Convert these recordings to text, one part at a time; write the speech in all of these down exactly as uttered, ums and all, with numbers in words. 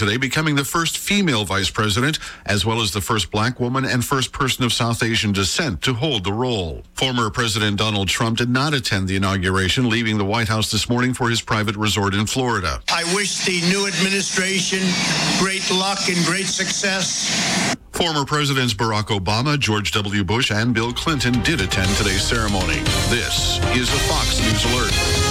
today, becoming the first female vice president, as well as the first black woman and first person of South Asian descent to hold the role. Former President Donald Trump did not attend the inauguration, leaving the White House this morning for his private resort in Florida. I wish the new administration great luck and great success. Former Presidents Barack Obama, George W. Bush, and Bill Clinton did attend today's ceremony. This is a Fox News Alert.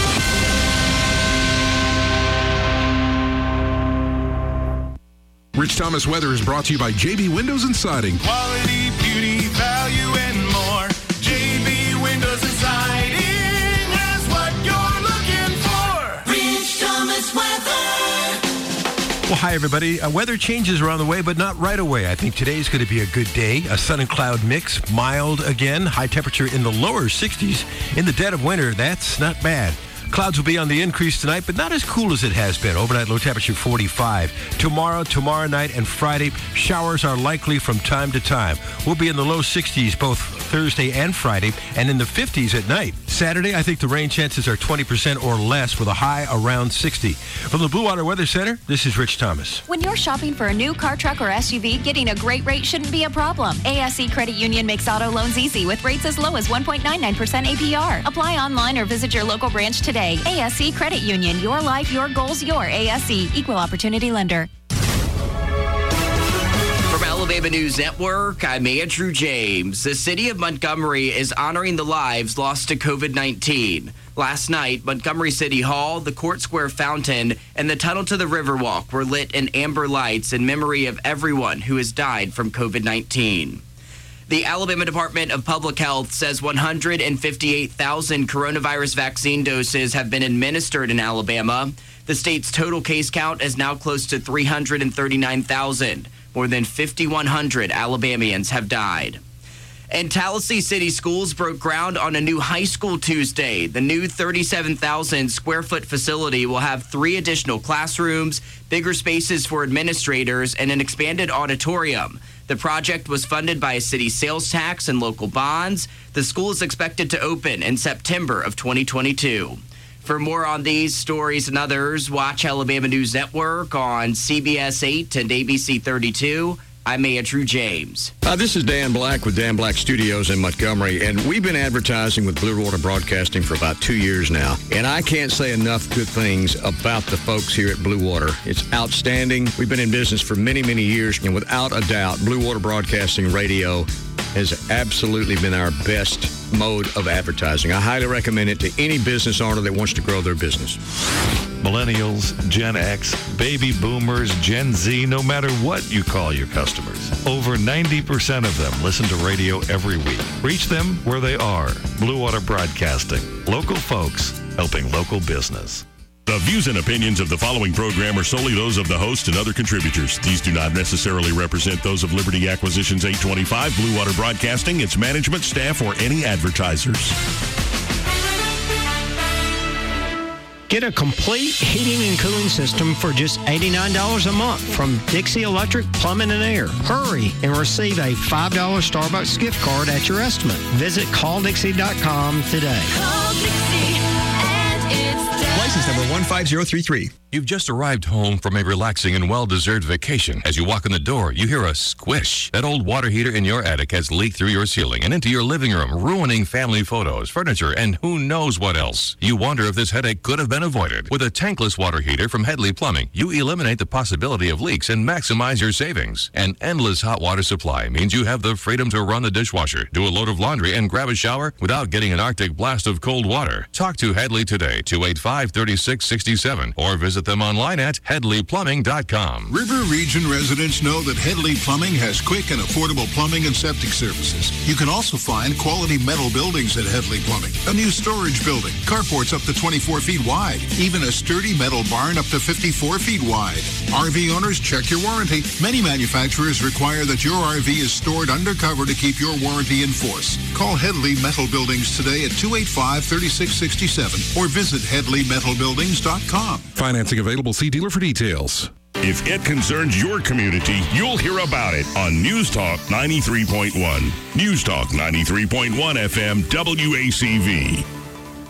Rich Thomas Weather is brought to you by J B Windows and Siding. Quality, beauty, value, and more. J B Windows and Siding has what you're looking for. Rich Thomas Weather. Well, hi, everybody. Uh, weather changes around the way, but not right away. I think today's going to be a good day. A sun and cloud mix, mild again, high temperature in the lower sixties. In the dead of winter, that's not bad. Clouds will be on the increase tonight, but not as cool as it has been. Overnight low temperature forty-five. Tomorrow, tomorrow night, and Friday, showers are likely from time to time. We'll be in the low sixties both Thursday and Friday, and in the fifties at night. Saturday, I think the rain chances are twenty percent or less with a high around sixty. From the Blue Water Weather Center, this is Rich Thomas. When you're shopping for a new car, truck, or S U V, getting a great rate shouldn't be a problem. A S E Credit Union makes auto loans easy with rates as low as one point nine nine percent A P R. Apply online or visit your local branch today. A S E Credit Union, your life, your goals, your A S E. Equal Opportunity Lender. From Alabama News Network, I'm Andrew James. The city of Montgomery is honoring the lives lost to covid nineteen. Last night, Montgomery City Hall, the Court Square Fountain, and the Tunnel to the Riverwalk were lit in amber lights in memory of everyone who has died from covid nineteen. The Alabama Department of Public Health says one hundred fifty-eight thousand coronavirus vaccine doses have been administered in Alabama. The state's total case count is now close to three hundred thirty-nine thousand. More than five thousand one hundred Alabamians have died. And Tallahassee City Schools broke ground on a new high school Tuesday. The new thirty-seven thousand square foot facility will have three additional classrooms, bigger spaces for administrators, and an expanded auditorium. The project was funded by a city sales tax and local bonds. The school is expected to open in September of twenty twenty-two. For more on these stories and others, watch Alabama News Network on C B S eight and A B C thirty-two. I'm Andrew James. Uh, this is Dan Black with Dan Black Studios in Montgomery, and we've been advertising with Blue Water Broadcasting for about two years now, and I can't say enough good things about the folks here at Blue Water. It's outstanding. We've been in business for many, many years, and without a doubt, Blue Water Broadcasting Radio has absolutely been our best mode of advertising. I highly recommend it to any business owner that wants to grow their business. Millennials, Gen X, baby boomers, Gen Z, no matter what you call your customers. Over ninety percent of them listen to radio every week. Reach them where they are. Blue Water Broadcasting. Local folks helping local business. The views and opinions of the following program are solely those of the host and other contributors. These do not necessarily represent those of Liberty Acquisitions eight twenty-five, Blue Water Broadcasting, its management, staff, or any advertisers. Get a complete heating and cooling system for just eighty-nine dollars a month from Dixie Electric Plumbing and Air. Hurry and receive a five dollars Starbucks gift card at your estimate. Visit call dixie dot com today. Call Dixie and it's done. License number one five zero three three. You've just arrived home from a relaxing and well-deserved vacation. As you walk in the door, you hear a squish. That old water heater in your attic has leaked through your ceiling and into your living room, ruining family photos, furniture, and who knows what else. You wonder if this headache could have been avoided. With a tankless water heater from Headley Plumbing, you eliminate the possibility of leaks and maximize your savings. An endless hot water supply means you have the freedom to run the dishwasher, do a load of laundry, and grab a shower without getting an Arctic blast of cold water. Talk to Headley today, two eight five, three six six seven, or visit them online at headley plumbing dot com. River Region residents know that Headley Plumbing has quick and affordable plumbing and septic services. You can also find quality metal buildings at Headley Plumbing. A new storage building, carports up to twenty-four feet wide, even a sturdy metal barn up to fifty-four feet wide. R V owners, check your warranty. Many manufacturers require that your R V is stored undercover to keep your warranty in force. Call Headley Metal Buildings today at two eight five, three six six seven or visit headley metal buildings dot com. Financing available. See dealer for details. If it concerns your community, you'll hear about it on News Talk ninety-three point one. News Talk ninety-three point one F M W A C V.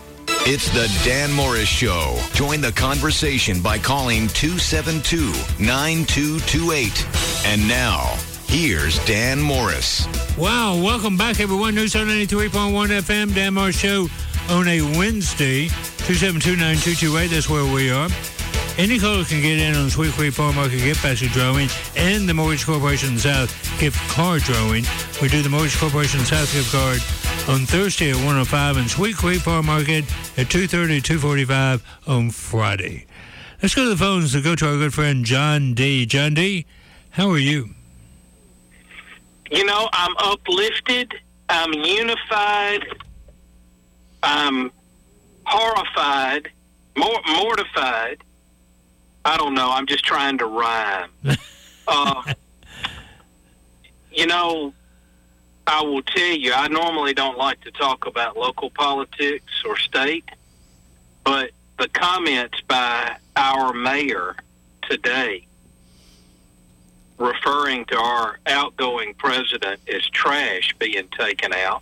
It's the Dan Morris Show. Join the conversation by calling two seven two, nine two two eight. And now, here's Dan Morris. Wow, welcome back, everyone. News on ninety-three point one F M, Dan Morris Show on a Wednesday, two seven two, nine two two eight. That's where we are. Any caller can get in on the Sweet Creek Farm Market gift basket drawing and the Mortgage Corporation South gift card drawing. We do the Mortgage Corporation South gift card on Thursday at one oh five and Sweet Creek Farm Market at two thirty, two forty-five on Friday. Let's go to the phones to go to our good friend John D. John D., how are you? You know, I'm uplifted. I'm unified. I'm horrified, mor- mortified. I don't know. I'm just trying to rhyme. uh, you know, I will tell you, I normally don't like to talk about local politics or state, but the comments by our mayor today referring to our outgoing president as trash being taken out,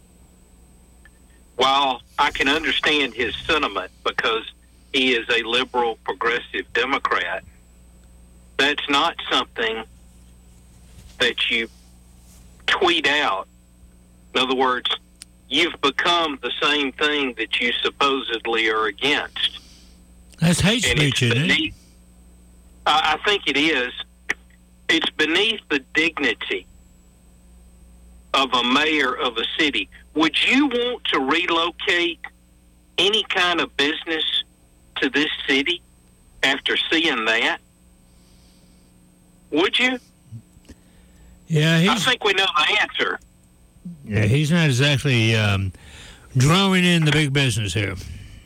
while I can understand his sentiment because he is a liberal, progressive Democrat, that's not something that you tweet out. In other words, you've become the same thing that you supposedly are against. That's hate And speech, it's isn't it? beneath- I I think it is. It's beneath the dignity of a mayor of a city. Would you want to relocate any kind of business to this city after seeing that? Would you? Yeah, he's, I think we know the answer. yeah, he's not exactly um, drawing in the big business here.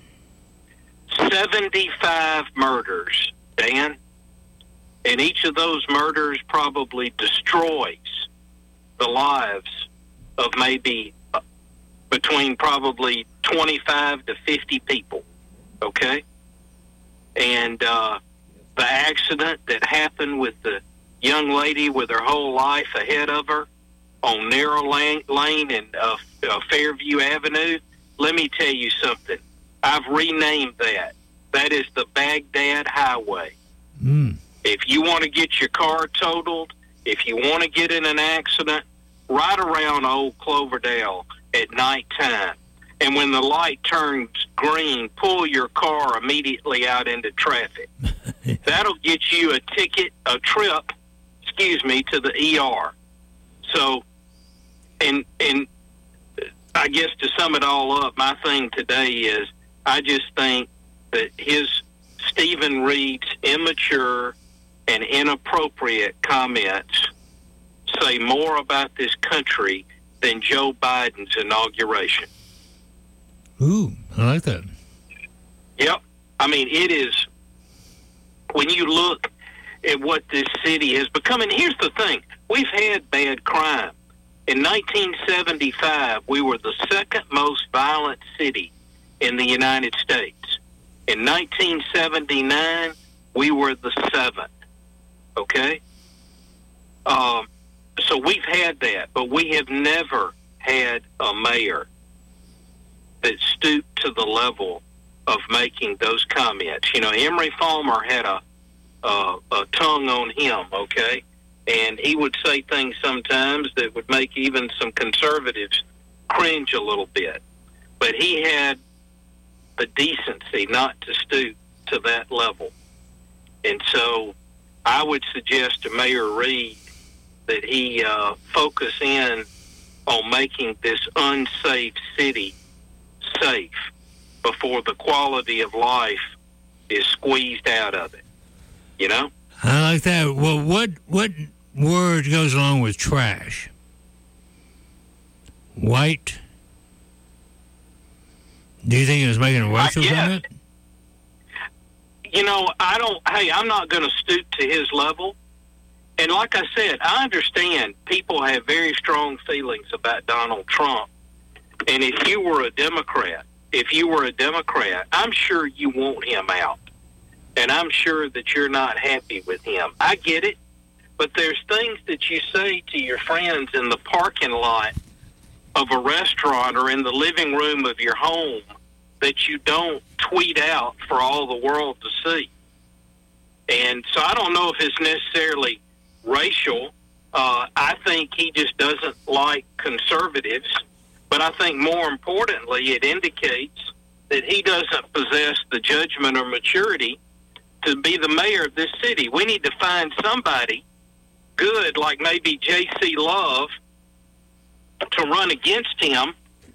seventy-five murders, Dan. And each of those murders probably destroys the lives of maybe uh, between probably twenty-five to fifty people, okay? And uh, the accident that happened with the young lady with her whole life ahead of her on Narrow Lane, lane and uh, uh, Fairview Avenue, let me tell you something. I've renamed that. That is the Baghdad Highway. Mm. If you want to get your car totaled, if you want to get in an accident, right around Old Cloverdale at nighttime. And when the light turns green, pull your car immediately out into traffic. That'll get you a ticket, a trip, excuse me, to the E R. So, and and I guess to sum it all up, my thing today is I just think that his Stephen Reed's immature and inappropriate comments say more about this country than Joe Biden's inauguration. Ooh, I like that. Yep. I mean, it is, when you look at what this city has become, and here's the thing, we've had bad crime. In nineteen seventy-five, we were the second most violent city in the United States. In nineteen seventy-nine, we were the seventh. Okay? Um, so we've had that, but we have never had a mayor that stooped to the level of making those comments. You know, Emery Fulmer had a, a, a tongue on him, okay? And he would say things sometimes that would make even some conservatives cringe a little bit. But he had the decency not to stoop to that level. And so I would suggest to Mayor Reed that he uh, focus in on making this unsafe city safe before the quality of life is squeezed out of it. You know? I like that. Well, what what word goes along with trash? White? Do you think he was making a racial comment? You know, I don't, hey, I'm not going to stoop to his level. And like I said, I understand people have very strong feelings about Donald Trump. And if you were a Democrat, if you were a Democrat, I'm sure you want him out. And I'm sure that you're not happy with him. I get it. But there's things that you say to your friends in the parking lot of a restaurant or in the living room of your home that you don't tweet out for all the world to see. And so I don't know if it's necessarily racial. Uh, I think he just doesn't like conservatives. But I think more importantly, it indicates that he doesn't possess the judgment or maturity to be the mayor of this city. We need to find somebody good, like maybe J C Love, to run against him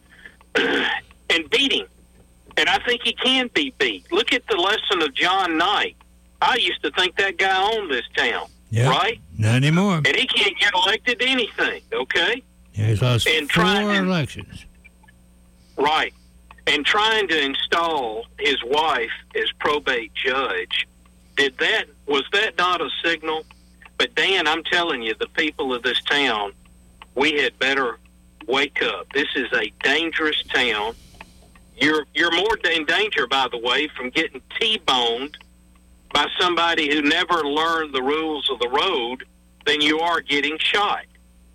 and beat him. And I think he can be beat. Look at the lesson of John Knight. I used to think that guy owned this town, Yep. right? Not anymore. And he can't get elected to anything, okay? Yeah, he's lost And four trying to- elections. Right. And trying to install his wife as probate judge, did that, was that not a signal? But Dan, I'm telling you, the people of this town, we had better wake up. This is a dangerous town. You're you're more in danger, by the way, from getting T-boned by somebody who never learned the rules of the road than you are getting shot.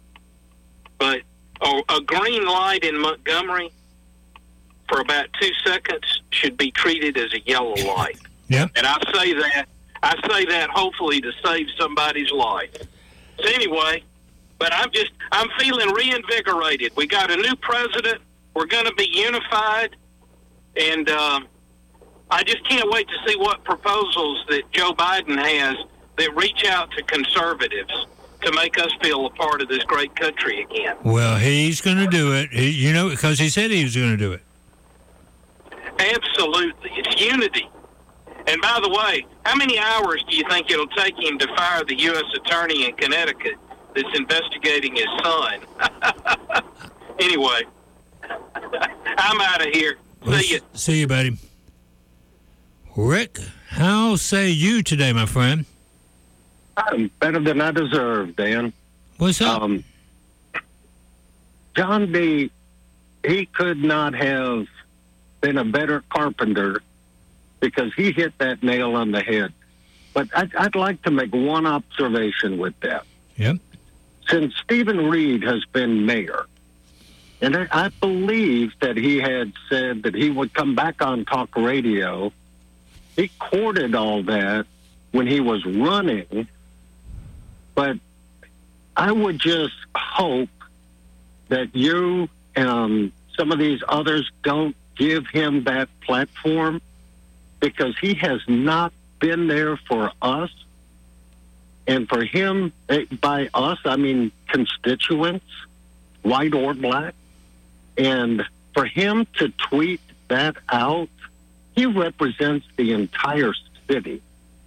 But a, a green light in Montgomery for about two seconds should be treated as a yellow light. Yep. And I say that I say that hopefully to save somebody's life. So anyway, but I'm just I'm feeling reinvigorated. We got a new president. We're going to be unified, and uh, I just can't wait to see what proposals that Joe Biden has that reach out to conservatives to make us feel a part of this great country again. Well, he's going to do it. He, you know, because he said he was going to do it. Absolutely. It's unity. And by the way, how many hours do you think it'll take him to fire the U S attorney in Connecticut that's investigating his son? Anyway, I'm out of here. Well, See you. See you, buddy. Rick, how say you today, my friend? I'm better than I deserve, Dan. What's up? Um, John B., he could not have been a better carpenter because he hit that nail on the head. But I'd, I'd like to make one observation with that. Yep. Since Stephen Reed has been mayor, and I, I believe that he had said that he would come back on talk radio, he courted all that when he was running. But I would just hope that you and some of these others don't give him that platform, because he has not been there for us. And for him, by us, I mean constituents, white or black. And for him to tweet that out, he represents the entire city.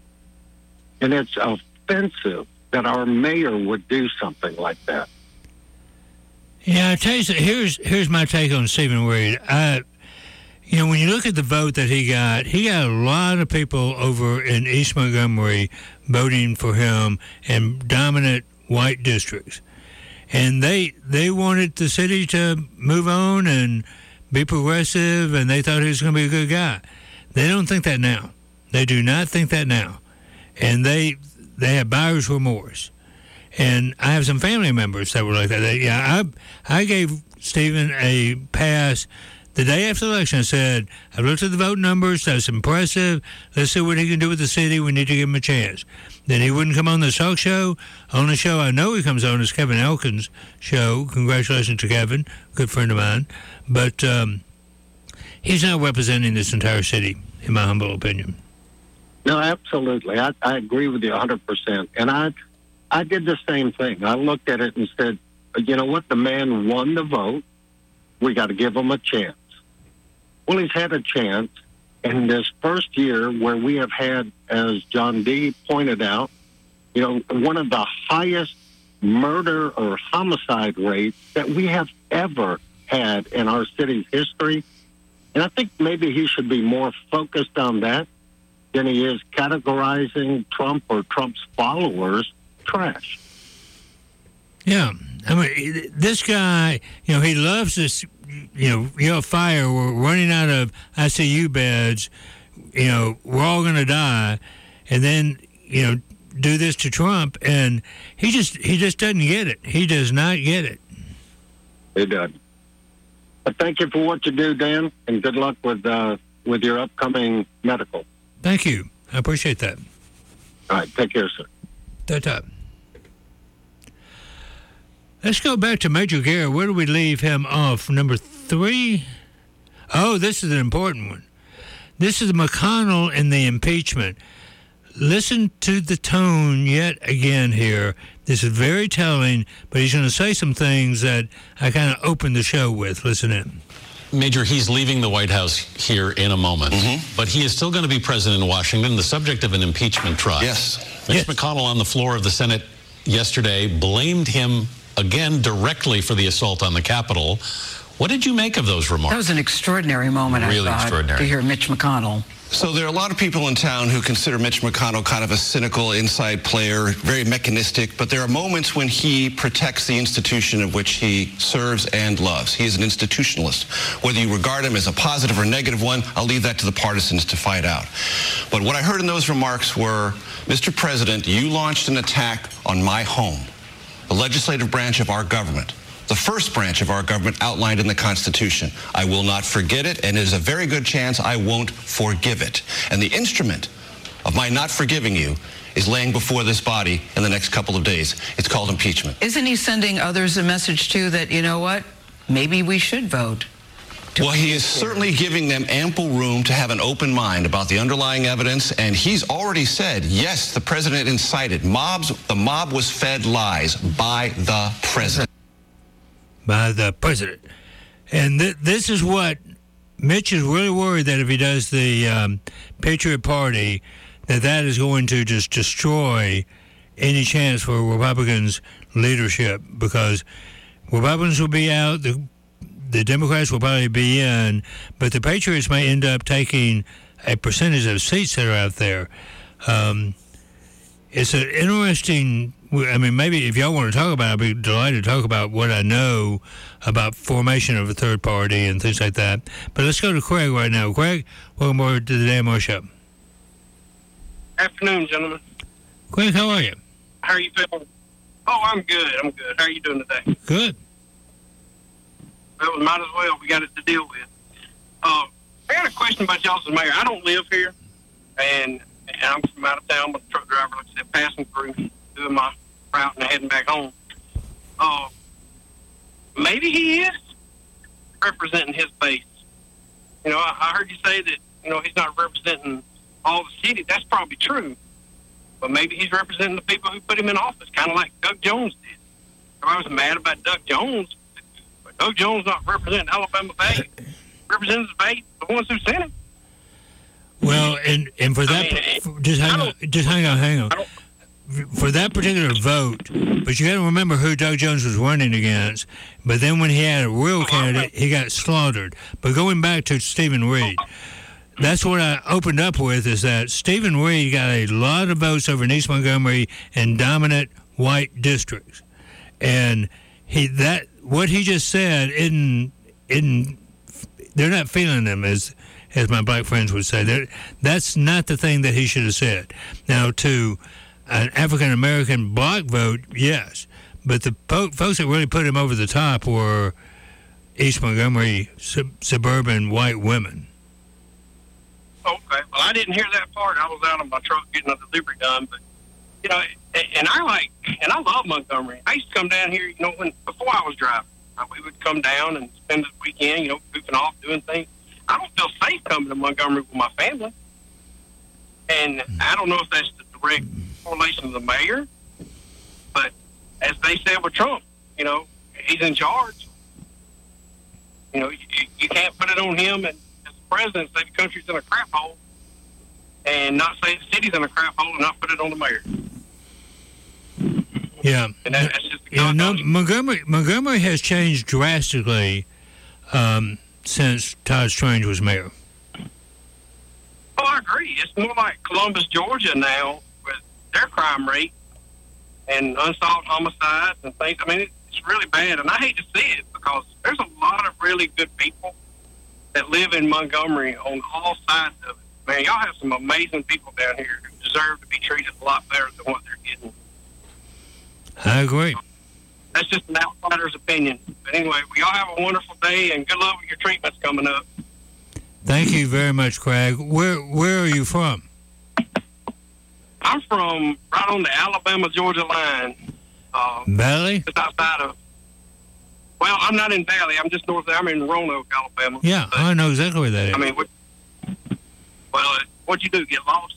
And it's offensive that our mayor would do something like that. Yeah, I tell you, here's here's my take on Stephen Reed. I, you know, when you look at the vote that he got, he got a lot of people over in East Montgomery voting for him in dominant white districts, and they they wanted the city to move on and be progressive, and they thought he was going to be a good guy. They don't think that now. They do not think that now, and they they have buyer's remorse. And I have some family members that were like that. They, yeah, I I gave Stephen a pass the day after the election. I said, I looked at the vote numbers. That's impressive. Let's see what he can do with the city. We need to give him a chance. Then he wouldn't come on the talk show. Only show I know he comes on is Kevin Elkins' show. Congratulations to Kevin, good friend of mine. But um, he's not representing this entire city, in my humble opinion. No, absolutely. I, I agree with you one hundred percent. And I... I did the same thing. I looked at it and said, you know what? The man won the vote. We got to give him a chance. Well, he's had a chance. In this first year where we have had, as John D. pointed out, you know, one of the highest murder or homicide rates that we have ever had in our city's history. And I think maybe he should be more focused on that than he is categorizing Trump or Trump's followers trash. Yeah. I mean, this guy, you know, he loves this, you know, yell fire, we're running out of I C U beds, you know, we're all going to die, and then, you know, do this to Trump, and he just, he just doesn't get it. He does not get it. He doesn't. But thank you for what you do, Dan, and good luck with uh, with your upcoming medical. Thank you. I appreciate that. All right. Take care, sir. Ta-ta. Let's go back to Major Garrett. Where do we leave him off? Number three? Oh, this is an important one. This is McConnell and the impeachment. Listen to the tone yet again here. This is very telling, but he's going to say some things that I kind of opened the show with. Listen in. Major, he's leaving the White House here in a moment, mm-hmm. but he is still going to be president in Washington, the subject of an impeachment trial. Yes. Mitch yes. McConnell on the floor of the Senate yesterday blamed him again directly for the assault on the Capitol. What did you make of those remarks? That was an extraordinary moment, really I thought, extraordinary. to hear Mitch McConnell. So there are a lot of people in town who consider Mitch McConnell kind of a cynical inside player, very mechanistic, but there are moments when he protects the institution of which he serves and loves. He is an institutionalist. Whether you regard him as a positive or negative one, I'll leave that to the partisans to fight out. But what I heard in those remarks were, Mister President, you launched an attack on my home, the legislative branch of our government. The first branch of our government outlined in the Constitution. I will not forget it, and it is a very good chance I won't forgive it. And the instrument of my not forgiving you is laying before this body in the next couple of days. It's called impeachment. Isn't he sending others a message, too, that, you know what, maybe we should vote? Well, he is certainly giving them ample room to have an open mind about the underlying evidence, and he's already said, yes, the president incited mobs. The mob was fed lies by the president. By the president. And th- this is what Mitch is really worried that if he does the um, Patriot Party, that that is going to just destroy any chance for Republicans' leadership, because Republicans will be out, the, the Democrats will probably be in, but the Patriots may end up taking a percentage of seats that are out there. Um, it's an interesting... I mean, maybe if y'all want to talk about it, I'd be delighted to talk about what I know about formation of a third party and things like that. But let's go to Craig right now. Craig, welcome over to the Dan Moore Show. Afternoon, gentlemen. Craig, how are you? How are you feeling? Oh, I'm good. I'm good. How are you doing today? Good. Well, we might as well. We got it to deal with. Uh, I got a question about y'all as mayor. I don't live here, and, and I'm from out of town. I'm a truck driver, like I said, passing through, doing my route and heading back home. Uh, maybe he is representing his base. You know, I, I heard you say that, you know, he's not representing all the city. That's probably true. But maybe he's representing the people who put him in office, kind of like Doug Jones did. I was mad about Doug Jones, but Doug Jones not representing Alabama Bay. Represents the Bay, the ones who sent him. Well, and, and for that, I mean, for, just hang on, just hang on, hang on. For that particular vote, but you got to remember who Doug Jones was running against. But then when he had a real candidate, he got slaughtered. But going back to Stephen Reed, that's what I opened up with, is that Stephen Reed got a lot of votes over in East Montgomery in dominant white districts. And he that what he just said, isn't, isn't, they're not feeling them, as as my black friends would say. They're, that's not the thing that he should have said. Now, to an African-American black vote, yes. But the po- folks that really put him over the top were East Montgomery sub- suburban white women. Okay. Well, I didn't hear that part. I was out on my truck getting a delivery done. But, you know, and I like, and I love Montgomery. I used to come down here, you know, when before I was driving. We would come down and spend the weekend, you know, goofing off, doing things. I don't feel safe coming to Montgomery with my family. And I don't know if that's the direct correlation of the mayor, but as they said with Trump, you know, he's in charge. You know, you, you can't put it on him and as the president say the country's in a crap hole and not say the city's in a crap hole and not put it on the mayor. Yeah. And that, that's just the yeah, no, Montgomery, Montgomery has changed drastically um, since Todd Strange was mayor. Oh, I agree. It's more like Columbus, Georgia now with their crime rate and unsolved homicides and things. I mean, it's really bad, and I hate to see it because there's a lot of really good people that live in Montgomery on all sides of it. Man, y'all have some amazing people down here who deserve to be treated a lot better than what they're getting. I agree. that's just an outsider's opinion. But anyway, we all have a wonderful day, and good luck with your treatments coming up. Thank you very much, Craig. Where where are you from? I'm from right on the Alabama-Georgia line. Um, Valley? Just outside of, well, I'm not in Valley. I'm just north of, I'm in Roanoke, Alabama. Yeah, But, I know exactly where that is. I mean, what, well, what'd you do, get lost?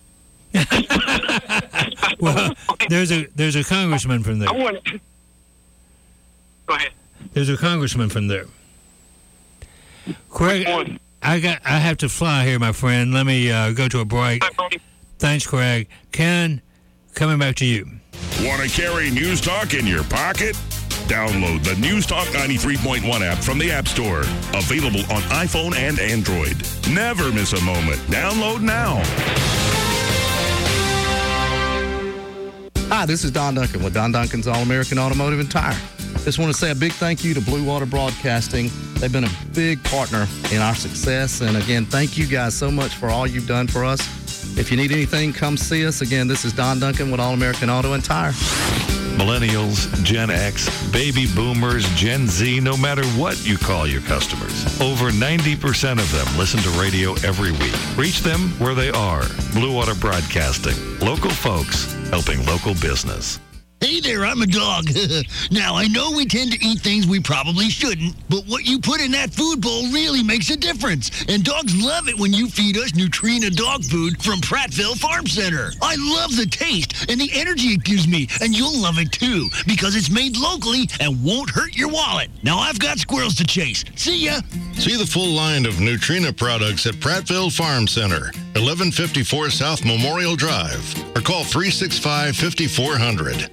Well, there's a there's a congressman from there. I want Go ahead. There's a congressman from there. Craig, I got I have to fly here, my friend. Let me uh, go to a break. Thanks, Craig. Ken, coming back to you. Want to carry News Talk in your pocket? Download the News Talk ninety-three point one app from the App Store. Available on iPhone and Android. Never miss a moment. Download now. Hi, this is Don Duncan with Don Duncan's All-American Automotive and Tire. Just want to say a big thank you to Blue Water Broadcasting. They've been a big partner in our success. And again, thank you guys so much for all you've done for us. If you need anything, come see us. Again, this is Don Duncan with All-American Auto and Tire. Millennials, Gen X, Baby Boomers, Gen Z, no matter what you call your customers. Over ninety percent of them listen to radio every week. Reach them where they are. Blue Water Broadcasting. Local folks helping local business. Hey there, I'm a dog. Now, I know we tend to eat things we probably shouldn't, but what you put in that food bowl really makes a difference. And dogs love it when you feed us Nutrina dog food from Prattville Farm Center. I love the taste and the energy it gives me, and you'll love it too, because it's made locally and won't hurt your wallet. Now, I've got squirrels to chase. See ya. See the full line of Nutrina products at Prattville Farm Center, eleven fifty-four South Memorial Drive, or call three six five, five four zero zero.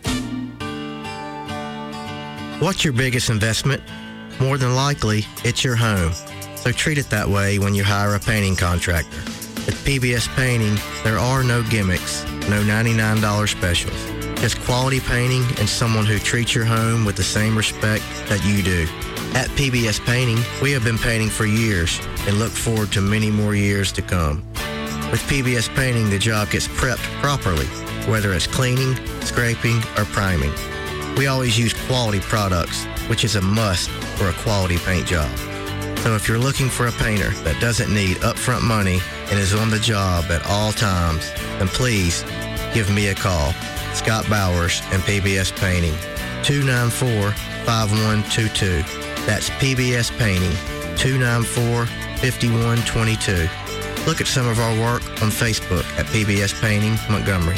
What's your biggest investment? More than likely, it's your home. So treat it that way when you hire a painting contractor. At P B S Painting, there are no gimmicks, no ninety-nine dollars specials. Just quality painting and someone who treats your home with the same respect that you do. At P B S Painting, we have been painting for years and look forward to many more years to come. With P B S Painting, the job gets prepped properly, whether it's cleaning, scraping, or priming. We always use quality products, which is a must for a quality paint job. So if you're looking for a painter that doesn't need upfront money and is on the job at all times, then please give me a call. Scott Bowers and P B S Painting, two nine four, five one two two. That's P B S Painting, two nine four, five one two two. Look at some of our work on Facebook at P B S Painting Montgomery.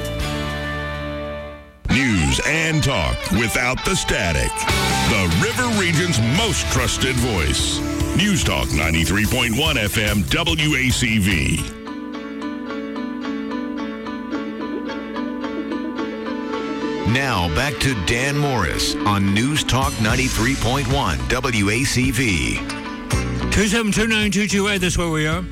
News and talk without the static. The River Region's most trusted voice. News Talk ninety-three point one F M W A C V. Now back to Dan Morris on News Talk ninety-three point one W A C V. two seven two, nine two two eight, that's where we are.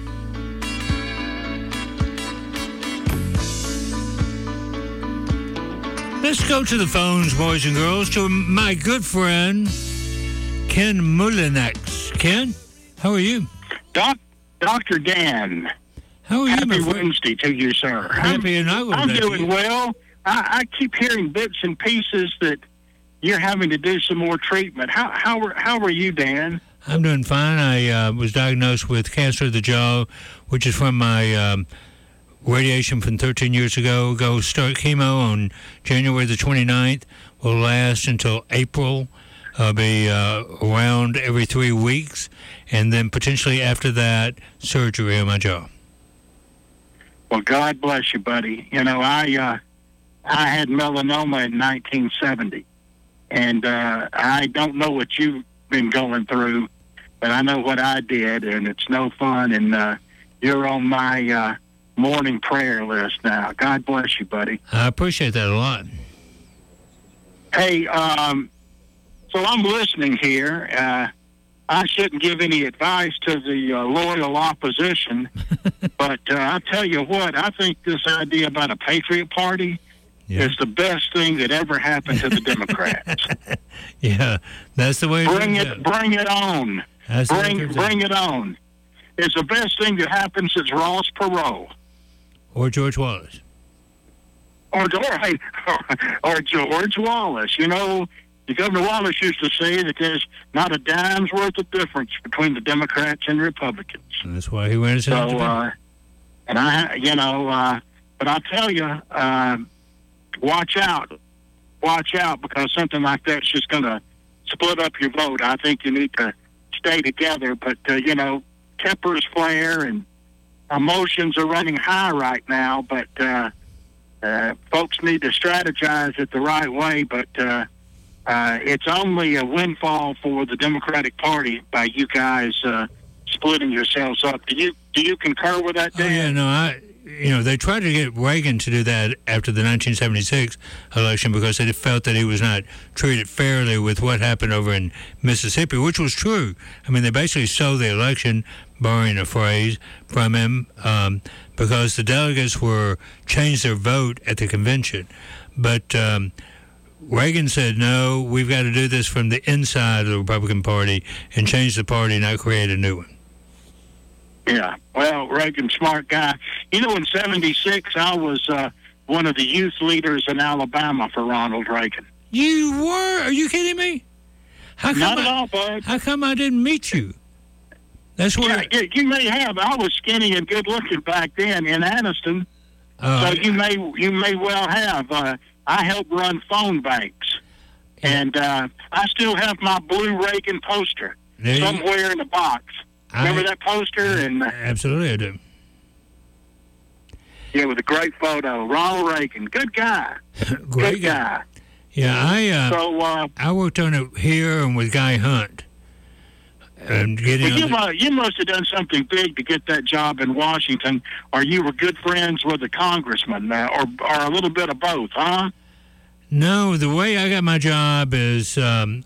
Let's go to the phones, boys and girls, to my good friend, Ken Mullinex. Ken, how are you? Doc, Doctor Dan. How are you, Happy my friend? Wednesday to you, sir. Happy I'm, and I'm doing well. I, I keep hearing bits and pieces that you're having to do some more treatment. How how are, how are you, Dan? I'm doing fine. I uh, was diagnosed with cancer of the jaw, which is from my um, radiation from thirteen years ago. Go start chemo on January the twenty-ninth. Will last until April. I'll be uh, around every three weeks. And then potentially after that, surgery on my jaw. Well, God bless you, buddy. You know, I uh, I had melanoma in nineteen seventy, and uh, I don't know what you've been going through, but I know what I did, and it's no fun. And uh, you're on my uh, morning prayer list now. God bless you, buddy. I appreciate that a lot. Hey, um, so I'm listening here. Uh, I shouldn't give any advice to the uh, loyal opposition, but uh, I tell you what, I think this idea about a Patriot Party yeah. is the best thing that ever happened to the Democrats. Yeah, that's the way. Bring it, it, bring it on. That's bring, bring it on. It's the best thing that happened since Ross Perot or George Wallace, or or, or George Wallace. You know, Governor Wallace used to say that there's not a dime's worth of difference between the Democrats and Republicans. And that's why he went his So, hands uh, and I, you know, uh, but I tell you, uh, watch out, watch out, because something like that's just going to split up your vote. I think you need to stay together, but uh, you know, tempers flare and emotions are running high right now. But uh, uh, folks need to strategize it the right way. But uh, uh, it's only a windfall for the Democratic Party by you guys uh, splitting yourselves up. Do you do you concur with that, Dan? Oh, yeah, no, I, you know, they tried to get Reagan to do that after the nineteen seventy-six election because they felt that he was not treated fairly with what happened over in Mississippi, which was true. I mean, they basically stole the election, borrowing a phrase from him, um, because the delegates were changed their vote at the convention. But um, Reagan said, no, we've got to do this from the inside of the Republican Party and change the party, not create a new one. Yeah, well, Reagan, smart guy. You know, in seventy-six, I was uh, one of the youth leaders in Alabama for Ronald Reagan. You were? Are you kidding me? How come Not I, at all, bud. How come I didn't meet you? That's where... Yeah, you may have. I was skinny and good-looking back then in Anniston, Uh, so you may you may well have. Uh, I helped run phone banks, and uh, I still have my blue Reagan poster There you- somewhere in the box. Remember I- that poster? And uh, Absolutely, I do. yeah, with a great photo. Ronald Reagan, good guy. Great good guy. Yeah, I uh, So, uh, I worked on it here and with Guy Hunt. And getting Well, on you, the- uh, you must have done something big to get that job in Washington, or you were good friends with a congressman, uh, or, or a little bit of both, huh? No, the way I got my job is um,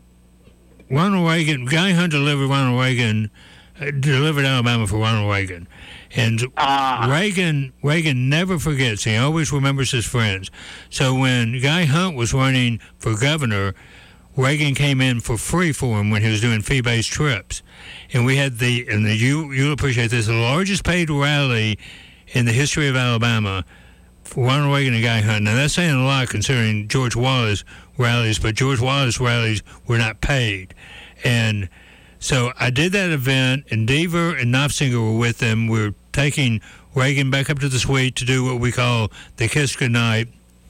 Ronald Reagan, Guy Hunt delivered Ronald Reagan, uh, delivered Alabama for Ronald Reagan. And Reagan Reagan never forgets. He always remembers his friends. So when Guy Hunt was running for governor, Reagan came in for free for him when he was doing fee-based trips. And we had the, and the, you, you'll appreciate this, the largest paid rally in the history of Alabama for Ronald Reagan and Guy Hunt. Now, that's saying a lot considering George Wallace rallies, but George Wallace rallies were not paid. And so I did that event, and Deaver and Knopfsinger were with them. We were taking Reagan back up to the suite to do what we call the kiss goodnight.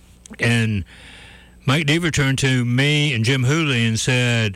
And Mike Deaver turned to me and Jim Hooley and said,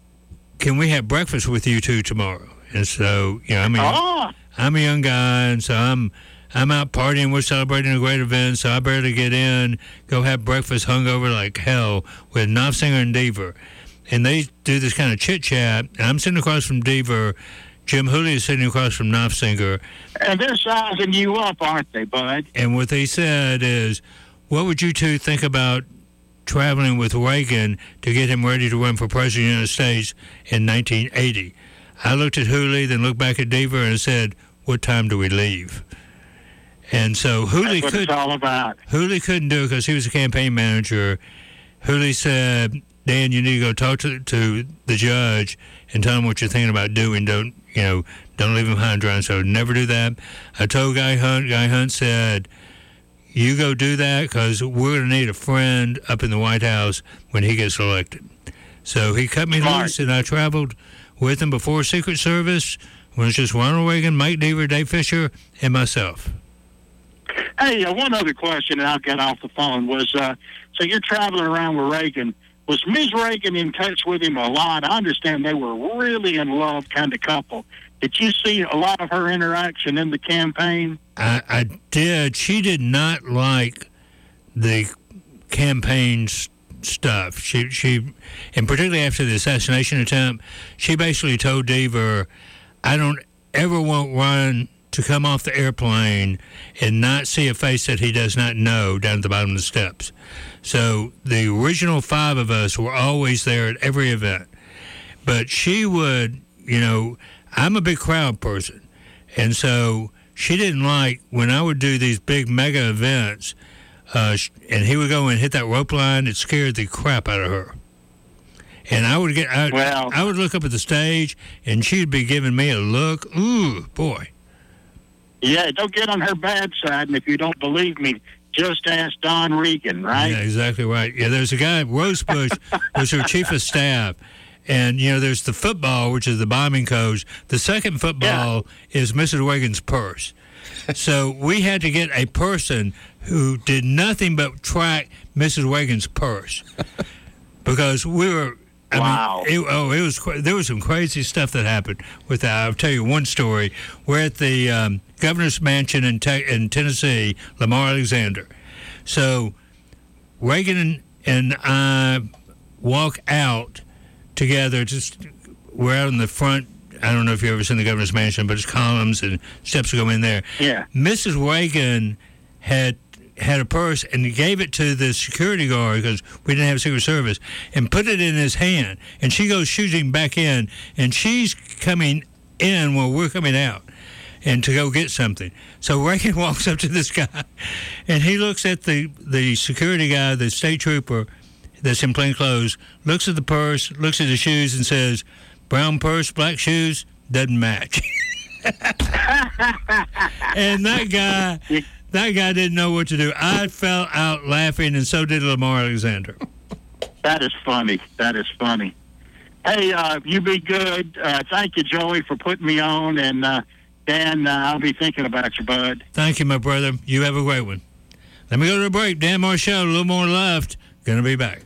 can we have breakfast with you two tomorrow? And so, you know, I'm a, young, I'm a young guy, and so I'm I'm out partying. We're celebrating a great event, so I barely get in, go have breakfast hungover like hell with Knopfsinger and Deaver. And they do this kind of chit-chat, and I'm sitting across from Deaver. Jim Hooley is sitting across from Knopfsinger. And they're sizing you up, aren't they, bud? And what they said is, what would you two think about traveling with Reagan to get him ready to run for president of the United States in nineteen eighty? I looked at Hooley, then looked back at Deaver and said, what time do we leave? And so Hooley That's what could, it's all about. Hooley couldn't do it because he was a campaign manager. Hooley said, Dan, you need to go talk to, to the judge and tell him what you're thinking about doing. Don't, you know, don't leave him high and dry. So never do that. I told Guy Hunt. Guy Hunt said, you go do that because we're going to need a friend up in the White House when he gets elected. So he cut me Smart. loose, and I traveled with him before Secret Service when it was just Ronald Reagan, Mike Deaver, Dave Fisher, and myself. Hey, uh, one other question, and I'll get off the phone, was, uh, so you're traveling around with Reagan. Was Miz Reagan in touch with him a lot? I understand they were really in love kind of couple. Did you see a lot of her interaction in the campaign? I, I did. She did not like the campaign s- stuff. She, she, and particularly after the assassination attempt, she basically told Deaver, I don't ever want Ron to come off the airplane and not see a face that he does not know down at the bottom of the steps. So the original five of us were always there at every event. But she would, you know, I'm a big crowd person. And so she didn't like when I would do these big mega events, uh, sh- and he would go and hit that rope line, it scared the crap out of her. And I would get, I, Well- I would look up at the stage, and she'd be giving me a look. Ooh, boy. Yeah, don't get on her bad side, and if you don't believe me, just ask Don Regan, right? Yeah, exactly right. Yeah, there's a guy, Rosebush, was her chief of staff. And, you know, there's the football, which is the bombing coach. The second football yeah. is Missus Reagan's purse. So we had to get a person who did nothing but track Missus Reagan's purse. Because we were... I wow. mean, it, oh, it was there was some crazy stuff that happened with that. I'll tell you one story. We're at the um, governor's mansion in, te- in Tennessee, Lamar Alexander. So Reagan and, and I walk out together. Just we're out in the front. I don't know if you've ever seen the governor's mansion, but it's columns and steps go in there. Yeah. Missus Reagan had had a purse and he gave it to the security guard because we didn't have Secret Service and put it in his hand. And she goes shooting back in, and she's coming in while we're coming out and to go get something. So Reagan walks up to this guy, and he looks at the, the security guy, the state trooper that's in plain clothes, looks at the purse, looks at the shoes, and says, brown purse, black shoes, doesn't match. And that guy... That guy didn't know what to do. I fell out laughing, and so did Lamar Alexander. That is funny. That is funny. Hey, uh, you be good. Uh, thank you, Joey, for putting me on. And, uh, Dan, uh, I'll be thinking about you, bud. Thank you, my brother. You have a great one. Let me go to a break. Dan Marshall, a little more left. Gonna be back.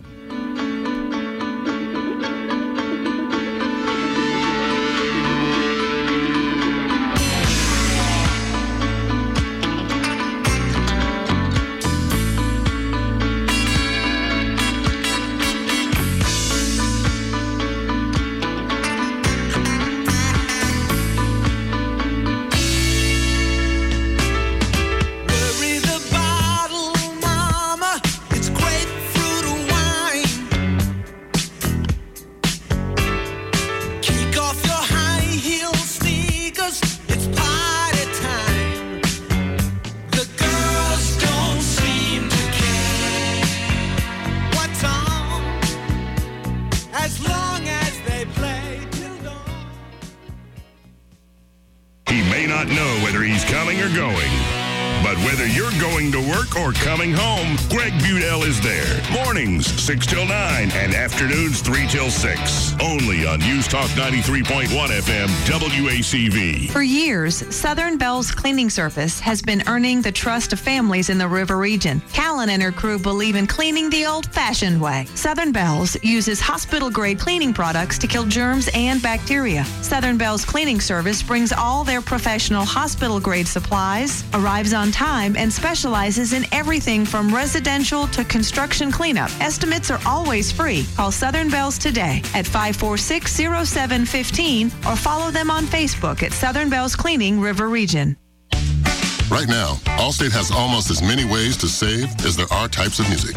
Coming home, Greg Budell is there. Mornings, six till nine, and afternoons, three till six. Only on News Talk ninety-three point one F M, W A C V. For years, Southern Bell's Cleaning Service has been earning the trust of families in the river region. Callan and her crew believe in cleaning the old-fashioned way. Southern Bell's uses hospital-grade cleaning products to kill germs and bacteria. Southern Bell's Cleaning Service brings all their professional hospital-grade supplies, arrives on time, and specializes in everything from residential to construction cleanup. Estimates are always free. Call Southern Bells today at five four six, zero seven one five or follow them on Facebook at Southern Bells Cleaning River Region. Right now, Allstate has almost as many ways to save as there are types of music.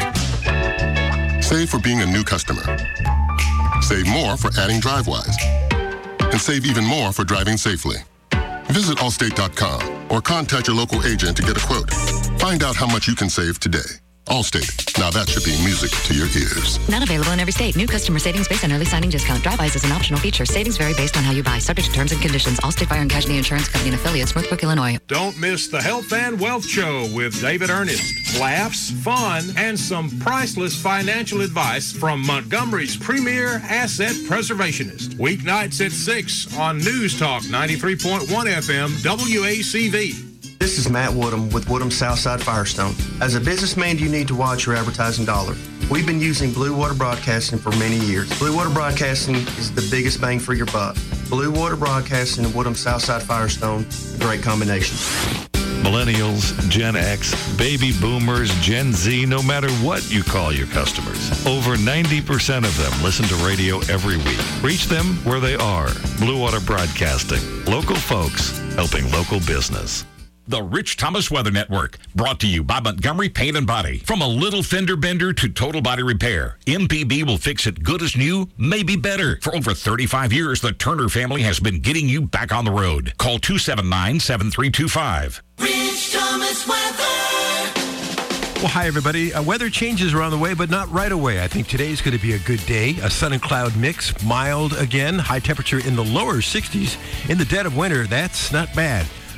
Save for being a new customer. Save more for adding DriveWise. And save even more for driving safely. Visit Allstate dot com or contact your local agent to get a quote. Find out how much you can save today. Allstate. Now that should be music to your ears. Not available in every state. New customer savings based on early signing discount. DriveWise is an optional feature. Savings vary based on how you buy. Subject to terms and conditions. Allstate Fire and Casualty Insurance Company and affiliates, Northbrook, Illinois. Don't miss the Health and Wealth Show with David Ernest. Laughs, fun, and some priceless financial advice from Montgomery's premier asset preservationist. Weeknights at six on News Talk ninety-three point one F M, W A C V. This is Matt Woodham with Woodham Southside Firestone. As a businessman, you need to watch your advertising dollar. We've been using Blue Water Broadcasting for many years. Blue Water Broadcasting is the biggest bang for your buck. Blue Water Broadcasting and Woodham Southside Firestone, a great combination. Millennials, Gen X, Baby Boomers, Gen Z, no matter what you call your customers. Over ninety percent of them listen to radio every week. Reach them where they are. Blue Water Broadcasting. Local folks helping local business. The Rich Thomas Weather Network, brought to you by Montgomery Paint and Body. From a little fender bender to total body repair, M P B will fix it good as new, maybe better. For over thirty-five years, the Turner family has been getting you back on the road. Call two seven nine, seven three two five. Rich Thomas Weather. Well, hi, everybody. Uh, weather changes are on the way, but not right away. I think today is going to be a good day. A sun and cloud mix, mild again, high temperature in the lower sixties. In the dead of winter, that's not bad.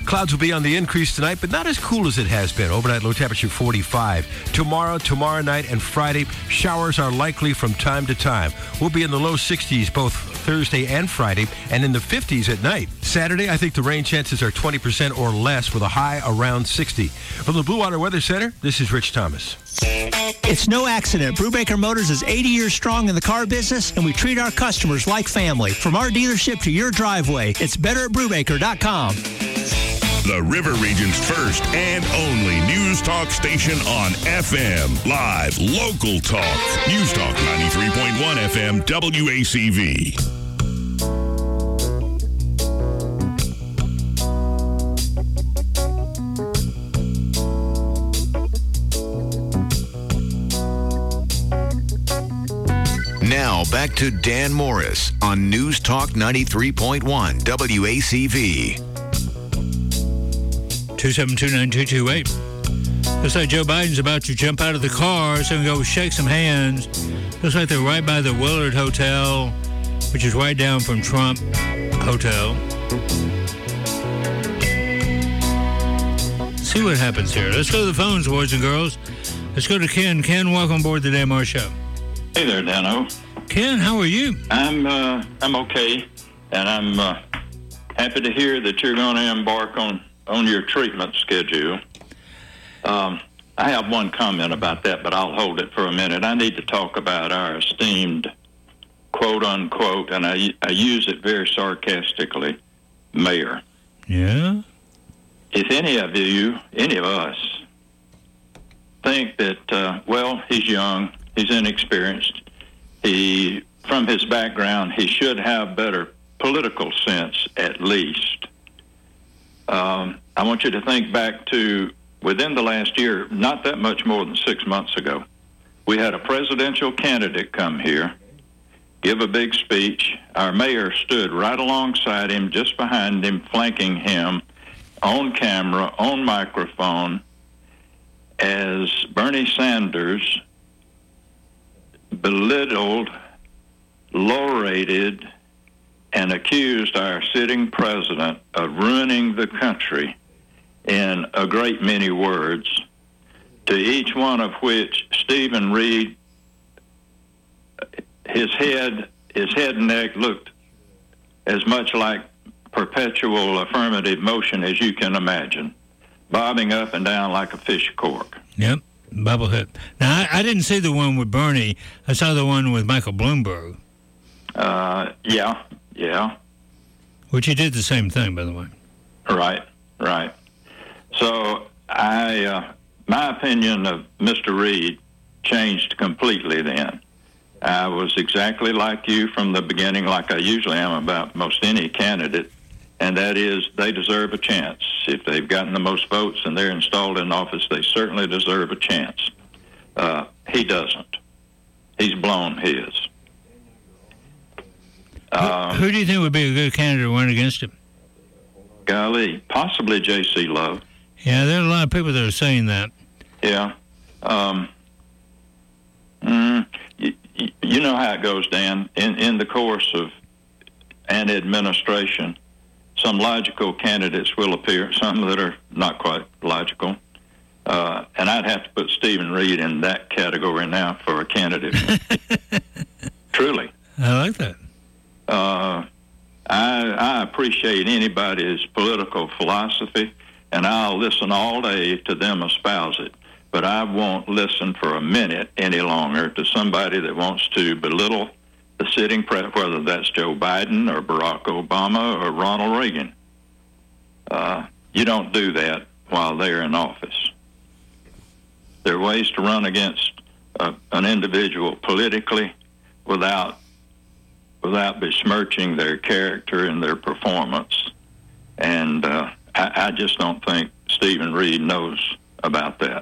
Clouds will be on the increase tonight, but not as cool as it has been. Overnight low temperature forty-five. Tomorrow, tomorrow night, and Friday, showers are likely from time to time. We'll be in the low sixties both Thursday and Friday, and in the fifties at night. Saturday, I think the rain chances are twenty percent or less with a high around sixty. From the Blue Water Weather Center, this is Rich Thomas. It's no accident. Brubaker Motors is eighty years strong in the car business, and we treat our customers like family. From our dealership to your driveway, it's better at Brubaker dot com. The River Region's first and only news talk station on F M. Live, local talk. News Talk ninety-three point one F M W A C V. Now, back to Dan Morris on News Talk ninety-three point one W A C V. two seven two, nine two two eight. Looks like Joe Biden's about to jump out of the car, so I'm going to go shake some hands. Looks like they're right by the Willard Hotel, which is right down from Trump Hotel. See what happens here. Let's go to the phones, boys and girls. Let's go to Ken. Ken, welcome aboard the Dan Morris Show. Hey there, Dano. Ken, how are you? I'm uh, I'm okay, and I'm uh, happy to hear that you're going to embark on, on your treatment schedule. Um, I have one comment about that, but I'll hold it for a minute. I need to talk about our esteemed, quote unquote, and I, I use it very sarcastically, mayor. Yeah? If any of you, any of us, think that, uh, well, he's young, he's inexperienced, he, from his background, he should have better political sense at least. Um, I want you to think back to within the last year, not that much more than six months ago, we had a presidential candidate come here, give a big speech. Our mayor stood right alongside him, just behind him, flanking him, on camera, on microphone, as Bernie Sanders belittled, low-rated, and accused our sitting president of ruining the country in a great many words, to each one of which Stephen Reed, his head, his head and neck looked as much like perpetual affirmative motion as you can imagine, bobbing up and down like a fish cork. Yep, bobblehead. Now, I, I didn't see the one with Bernie. I saw the one with Michael Bloomberg. Uh, yeah, yeah. Which he did the same thing, by the way. Right, right. So I, uh, my opinion of Mister Reed changed completely then. I was exactly like you from the beginning, like I usually am about most any candidate, and that is they deserve a chance. If they've gotten the most votes and they're installed in office, they certainly deserve a chance. Uh, he doesn't. He's blown his. Um, Who do you think would be a good candidate to run against him? Golly, possibly J C. Love. Yeah, there are a lot of people that are saying that. Yeah. Um, mm, you, you know how it goes, Dan. In, in the course of an administration, some logical candidates will appear, some that are not quite logical. Uh, and I'd have to put Stephen Reed in that category now for a candidate. Truly. I like that. Uh, I, I appreciate anybody's political philosophy, and I'll listen all day to them espouse it. But I won't listen for a minute any longer to somebody that wants to belittle the sitting president, whether that's Joe Biden or Barack Obama or Ronald Reagan. Uh, you don't do that while they're in office. There are ways to run against uh, an individual politically without without besmirching their character and their performance. And uh, I, I just don't think Stephen Reed knows about that.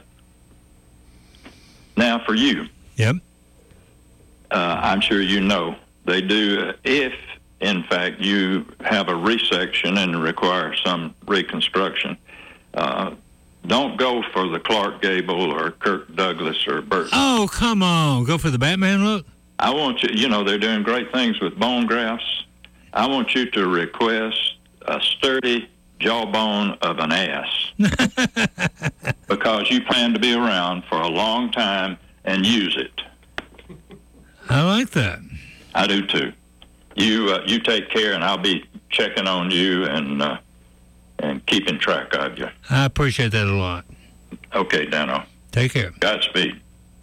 Now, for you. Yep. Uh, I'm sure you know they do, uh, if, in fact, you have a resection and require some reconstruction, uh, don't go for the Clark Gable or Kirk Douglas or Burt. Oh, come on. Go for the Batman look? I want you, you know, they're doing great things with bone grafts. I want you to request a sturdy jawbone of an ass because you plan to be around for a long time and use it. I like that. I do too. You uh, you take care, and I'll be checking on you and uh, and keeping track of you. I appreciate that a lot. Okay, Dano. Take care. Godspeed.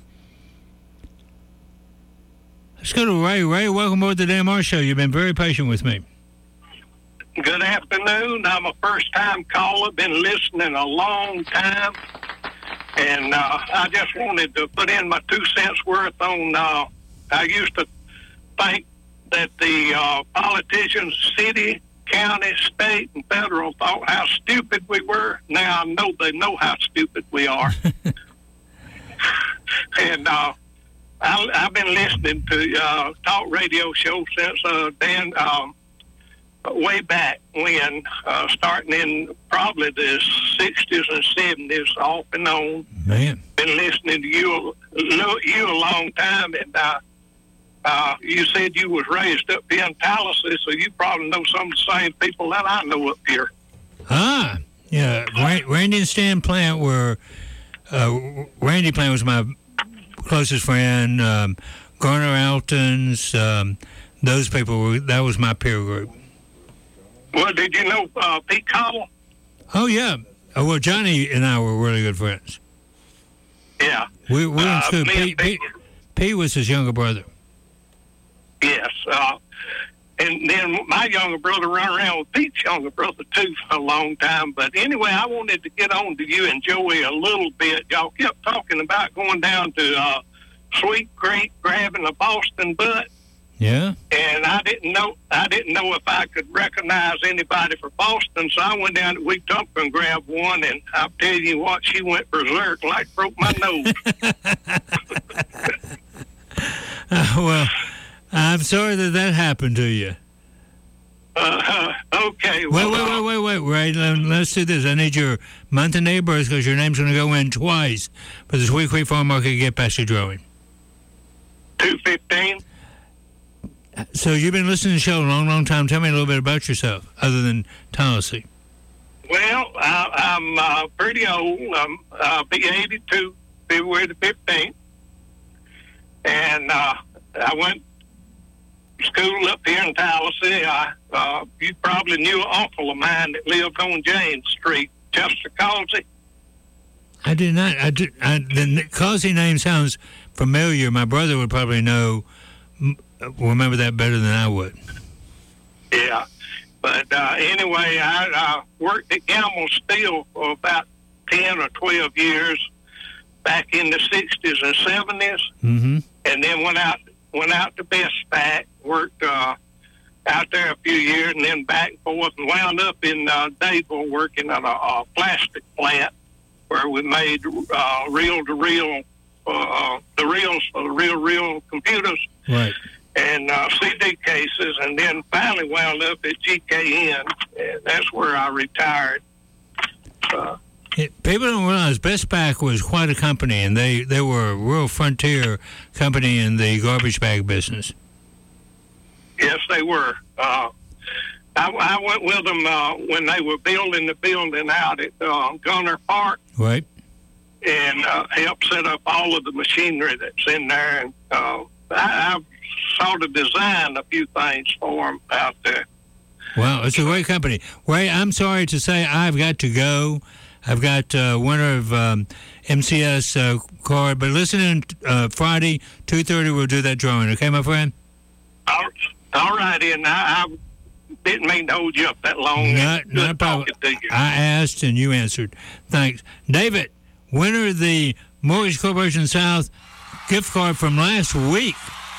Let's go to Ray. Ray, welcome aboard the Dan Marsh Show. You've been very patient with me. Good afternoon. I'm a first-time caller. Been listening a long time. And uh, I just wanted to put in my two cents worth on, uh, I used to think that the uh, politicians, city, county, state, and federal, thought how stupid we were. Now I know they know how stupid we are. And uh, I, I've been listening to uh, talk radio shows since uh, Dan, um, way back when, uh, starting in probably the sixties and seventies, off and on. Man. Been listening to you, you a long time, and uh, uh, you said you was raised up here in Tallahassee, so you probably know some of the same people that I know up here. Ah, yeah. Ra- Randy and Stan Plant were, uh, Randy Plant was my closest friend. Um, Garner Altons, um, those people, were, that was my peer group. Well, did you know uh, Pete Cottle? Oh, yeah. Oh, well, Johnny and I were really good friends. Yeah. We, we were in Uh, school. me and Pete, Pete, Pete was his younger brother. Yes. Uh, and then my younger brother ran around with Pete's younger brother, too, for a long time. But anyway, I wanted to get on to you and Joey a little bit. Y'all kept talking about going down to uh, Sweet Creek, grabbing a Boston butt. Yeah. And I didn't know I didn't know if I could recognize anybody from Boston, so I went down to Wetumpka and grabbed one, and I'll tell you what, she went berserk like broke my nose. Uh, well, I'm sorry that that happened to you. Uh, okay. Wait, Well, wait, wait, wait, wait, Ray. let- Let's do this. I need your month and day of birth because your name's going to go in twice for this Sweet Creek Farm Market Get Past Your Drawing. two fifteen. So you've been listening to the show a long, long time. Tell me a little bit about yourself, other than Tallahassee. Well, I, I'm uh, pretty old. I'm uh, be eighty-two, February the fifteenth. And uh, I went to school up here in Tallahassee. I, uh, you probably knew an uncle of mine that lived on James Street, Chester Causey. I did not. I did, I, the Causey name sounds familiar. My brother would probably know, m- remember that better than I would. Yeah. But uh, anyway, I uh, worked at Gamble Steel for about ten or twelve years back in the sixties and seventies. Mm-hmm. And then went out went out to Best Pack, worked uh, out there a few years, and then back and forth, and wound up in uh, Dayville working at a, a plastic plant where we made uh, reel-to-reel, uh, the reels for the real-reel computers. Right. And uh, C D cases, and then finally wound up at G K N, and that's where I retired. Uh, It, people don't realize Best Pack was quite a company, and they, they were a real frontier company in the garbage bag business. yes, they were. Uh, I, I went with them uh, when they were building the building out at uh, Gunner Park, Right. and uh, helped set up all of the machinery that's in there. And uh, I, I've sort of designed a few things for them out there. Wow, it's a great company. Ray, I'm sorry to say I've got to go. I've got uh, winner of um, M C S uh, card, but listen in uh, Friday, two thirty, we'll do that drawing. Okay, my friend? All, all righty, and I, I didn't mean to hold you up that long. Not, not a problem. I asked and you answered. Thanks. David, winner of the Mortgage Corporation South gift card from last week.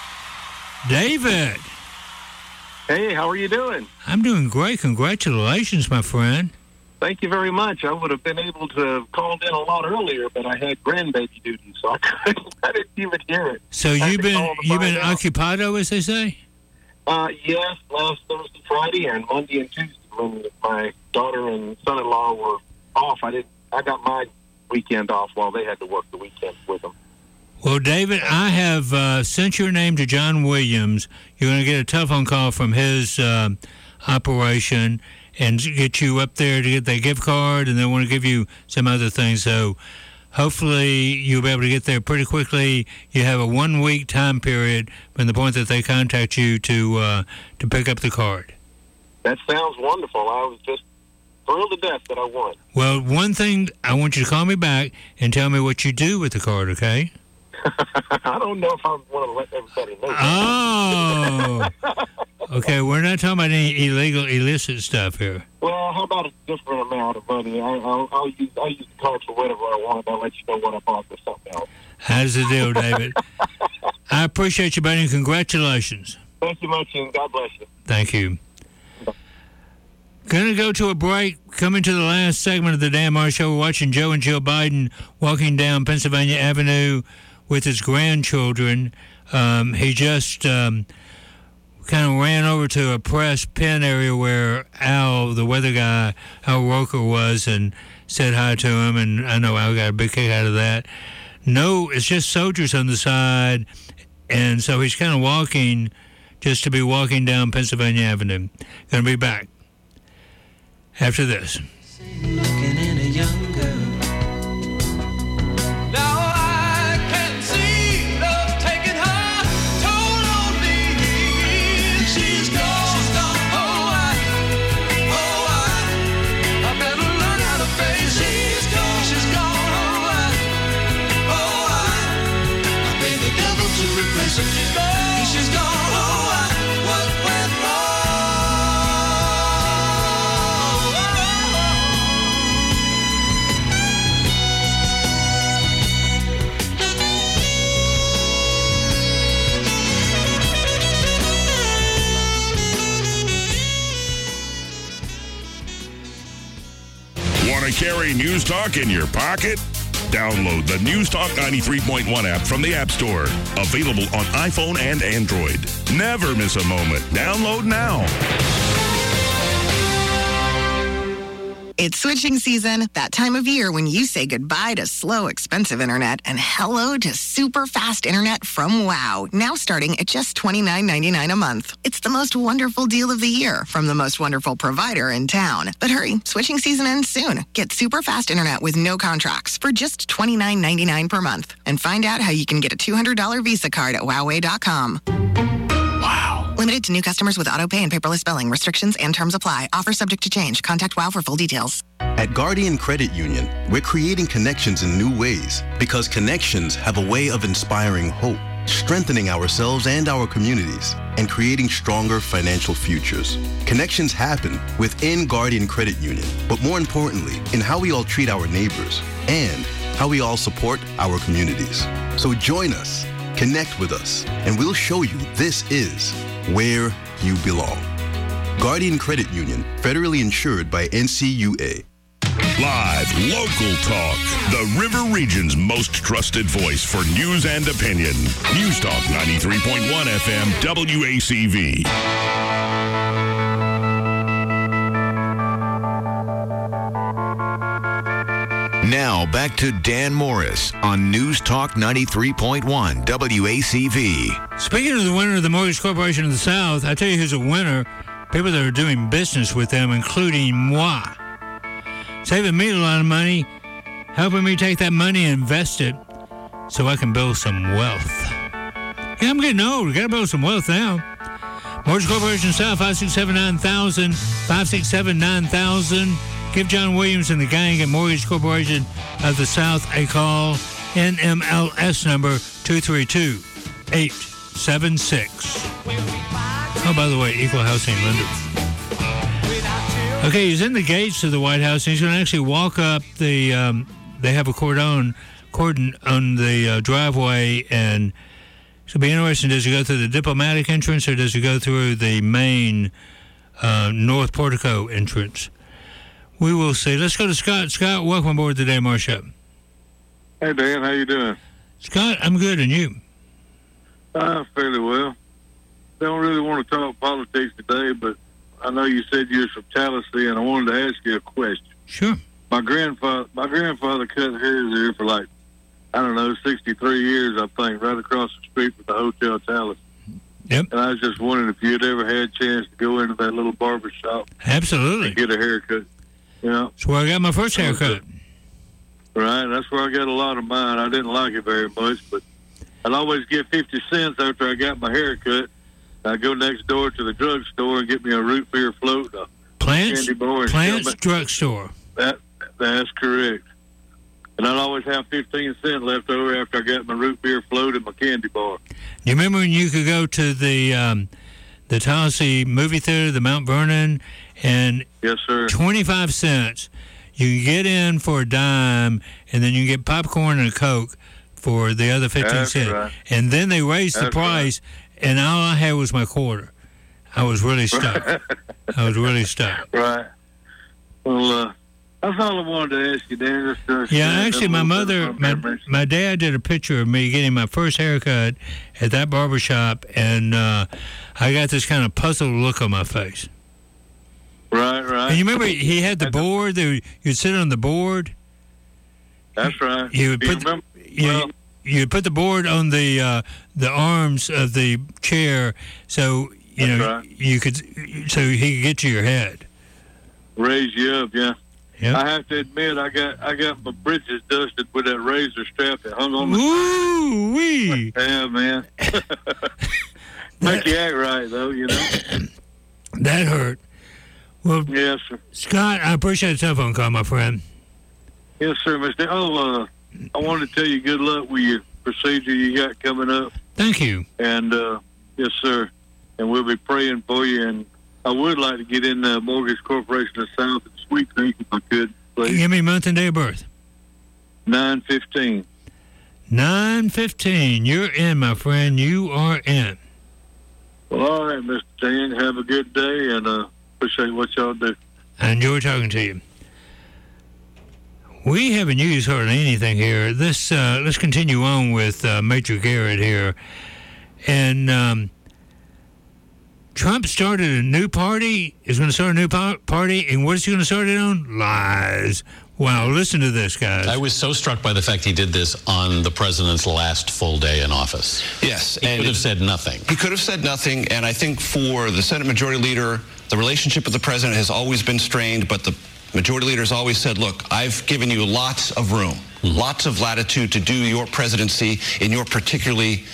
David. Hey, how are you doing? I'm doing great. Congratulations, my friend. Thank you very much. I would have been able to have called in a lot earlier, but I had grandbaby duty, so I couldn't. I didn't even hear it. So I had you've to been call to you've been find out. occupado, as they say? Uh, yes, last Thursday, Friday, and Monday and Tuesday when my daughter and son-in-law were off. I didn't. I got my weekend off while they had to work the weekend with them. Well, David, I have uh, sent your name to John Williams. You're going to get a telephone call from his uh, operation, and get you up there to get that gift card, and they want to give you some other things. So hopefully you'll be able to get there pretty quickly. You have a one-week time period from the point that they contact you to uh, to pick up the card. That sounds wonderful. I was just thrilled to death that I won. Well, one thing, I want you to call me back and tell me what you do with the card, okay? I don't know if I want to let everybody know. Oh, okay. We're not talking about any illegal, illicit stuff here. Well, how about a different amount of money? I, I'll, I'll use I'll use the card for whatever I want. I'll let you know what I bought for something else. How's the deal, David? I appreciate you, buddy, and congratulations. Thank you much, and God bless you. Thank you. Going to go to a break. Coming to the last segment of the Dan Marsh Show. We're watching Joe and Jill Biden walking down Pennsylvania Avenue with his grandchildren. Um, he just um, kind of ran over to a press pen area where Al, the weather guy, Al Roker was, and said hi to him. And I know Al got a big kick out of that. No, it's just soldiers on the side. And so he's kind of walking just to be walking down Pennsylvania Avenue. Going to be back after this. Looking in a young girl. Now I can see love taking her toll on me. She's gone. She's gone. Oh, I, oh, I, I better learn how to face it. She's gone. She's gone. Oh, I, oh, I, I pay the devil to replace her. She's gone. She's gone. Oh, I, what went wrong? Want to carry News Talk in your pocket? Download the News Talk ninety-three point one app from the App Store. Available on iPhone and Android. Never miss a moment. Download now. It's switching season, that time of year when you say goodbye to slow, expensive internet and hello to super fast internet from WOW, now starting at just twenty-nine ninety-nine a month. It's the most wonderful deal of the year from the most wonderful provider in town. But hurry, switching season ends soon. Get super fast internet with no contracts for just twenty-nine ninety-nine per month. And find out how you can get a two hundred dollars Visa card at wow way dot com. Limited to new customers with auto pay and paperless billing. Restrictions and terms apply. Offer subject to change. Contact WOW for full details. At Guardian Credit Union, we're creating connections in new ways because connections have a way of inspiring hope, strengthening ourselves and our communities, and creating stronger financial futures. Connections happen within Guardian Credit Union, but more importantly, in how we all treat our neighbors and how we all support our communities. So join us, connect with us, and we'll show you this is where you belong. Guardian Credit Union, federally insured by N C U A. Live, local talk. The River Region's most trusted voice for news and opinion. News Talk ninety-three point one F M W A C V. Now back to Dan Morris on News Talk ninety-three point one W A C V. Speaking of the winner of the Mortgage Corporation of the South, I tell you who's a winner. People that are doing business with them, including moi. Saving me a lot of money, helping me take that money and invest it so I can build some wealth. Yeah, I'm getting old. We got to build some wealth now. Mortgage Corporation of the South, five six seven nine thousand, five six seven nine thousand. Give John Williams and the gang at Mortgage Corporation of the South a call. N M L S number two three two eight seven six. Oh, by the way, equal housing lender. Okay, he's in the gates of the White House, and he's going to actually walk up the, um, they have a cordon, cordon on the uh, driveway, and it's going to be interesting. Does he go through the diplomatic entrance, or does he go through the main uh, North Portico entrance? We will see. Let's go to Scott. Scott, welcome aboard the Dan Marsh Show. Hey, Dan. How you doing? Scott, I'm good. And you? Uh, fairly well. Don't really want to talk politics today, but I know you said you were from Tallahassee, and I wanted to ask you a question. Sure. My grandfather, my grandfather cut hairs here for like, I don't know, sixty-three years, I think, right across the street from the Hotel Tallahassee. Yep. And I was just wondering if you'd ever had a chance to go into that little barber shop Absolutely. and get a haircut. You know? That's where I got my first haircut. Right, that's where I got a lot of mine. I didn't like it very much, but I'd always get fifty cents after I got my haircut. I'd go next door to the drugstore and get me a root beer float, a Plants, candy bar. and Plants shove it. Drugstore. That, that's correct. And I'd always have fifteen cents left over after I got my root beer float and my candy bar. You remember when you could go to the um, the Tallahassee movie theater, the Mount Vernon, and yes, sir, twenty-five cents. You can get in for a dime, and then you get popcorn and a Coke for the other fifteen That's cents. right. And then they raised the That's price, and all I had was my quarter. I was really stuck. I was really stuck. Right. Well, uh, that's all I wanted to ask you, Dan. Just, uh, Yeah, share actually, a my little bit mother, of my, memories. my dad did a picture of me getting my first haircut at that barber shop, and uh, I got this kind of puzzled look on my face. Right, right. And you remember he had the board? There, you'd sit on the board. That's right. You would Do you put remember? you, you put the board on the uh, the arms of the chair, so you That's know right. you could, so he could get to your head. Raise you up, yeah. Yep. I have to admit, I got I got my britches dusted with that razor strap that hung on the Ooh wee! Yeah, man. Make you act right, though, you know. That hurt. Well, yes, sir. Scott, I appreciate the telephone call, my friend. Yes, sir, Mister Oh, uh, I wanted to tell you good luck with your procedure you got coming up. Thank you. And, uh, yes, sir. And we'll be praying for you. And I would like to get in the Mortgage Corporation of South and Sweet Creek if I could, please. Give me month and day of birth. nine fifteen. nine fifteen. You're in, my friend. You are in. Well, all right, Mister Dan. Have a good day, and uh, appreciate what y'all do. I enjoy talking to you. We haven't used hardly anything here. This uh, let's continue on with uh, Major Garrett here, and um, Trump started a new party. Is going to start a new po- party, and what is he going to start it on? Lies. Wow, listen to this, guys. I was so struck by the fact he did this on the president's last full day in office. Yes. He could have said nothing. He could have said nothing, and I think for the Senate Majority Leader, the relationship with the president has always been strained, but the Majority Leader has always said, look, I've given you lots of room, mm-hmm. lots of latitude to do your presidency in your particularly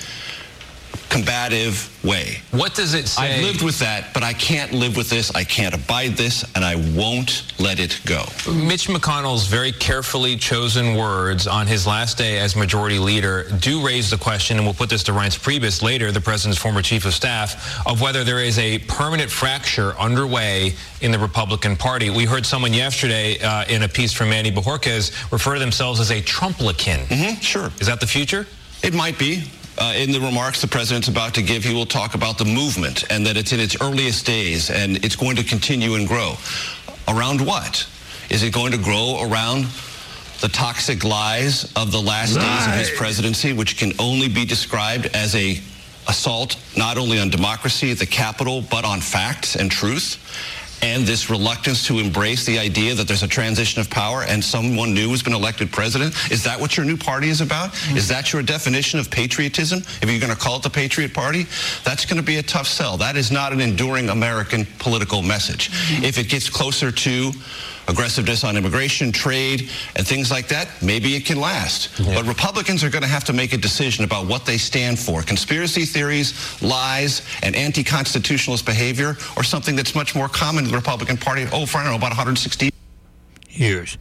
combative way. What does it say? I've lived with that, but I can't live with this. I can't abide this, and I won't let it go. Mitch McConnell's very carefully chosen words on his last day as majority leader do raise the question, and we'll put this to Reince Priebus later, the president's former chief of staff, of whether there is a permanent fracture underway in the Republican Party. We heard someone yesterday uh, in a piece from Manny Bajorquez refer to themselves as a Trumplican. Mm-hmm, sure. Is that the future? It might be. Uh, in the remarks the president's about to give, he will talk about the movement and that it's in its earliest days and it's going to continue and grow. Around what? Is it going to grow around the toxic lies of the last Lies. days of his presidency, which can only be described as a assault not only on democracy at the Capitol, but on facts and truth? And this reluctance to embrace the idea that there's a transition of power and someone new has been elected president? Is that what your new party is about? Mm-hmm. Is that your definition of patriotism? If you're going to call it the Patriot Party, that's going to be a tough sell. That is not an enduring American political message. Mm-hmm. If it gets closer to aggressiveness on immigration, trade, and things like that, maybe it can last. Yeah. But Republicans are going to have to make a decision about what they stand for. Conspiracy theories, lies, and anti-constitutionalist behavior, or something that's much more common in the Republican Party, oh, for, I don't know, about one hundred sixty years.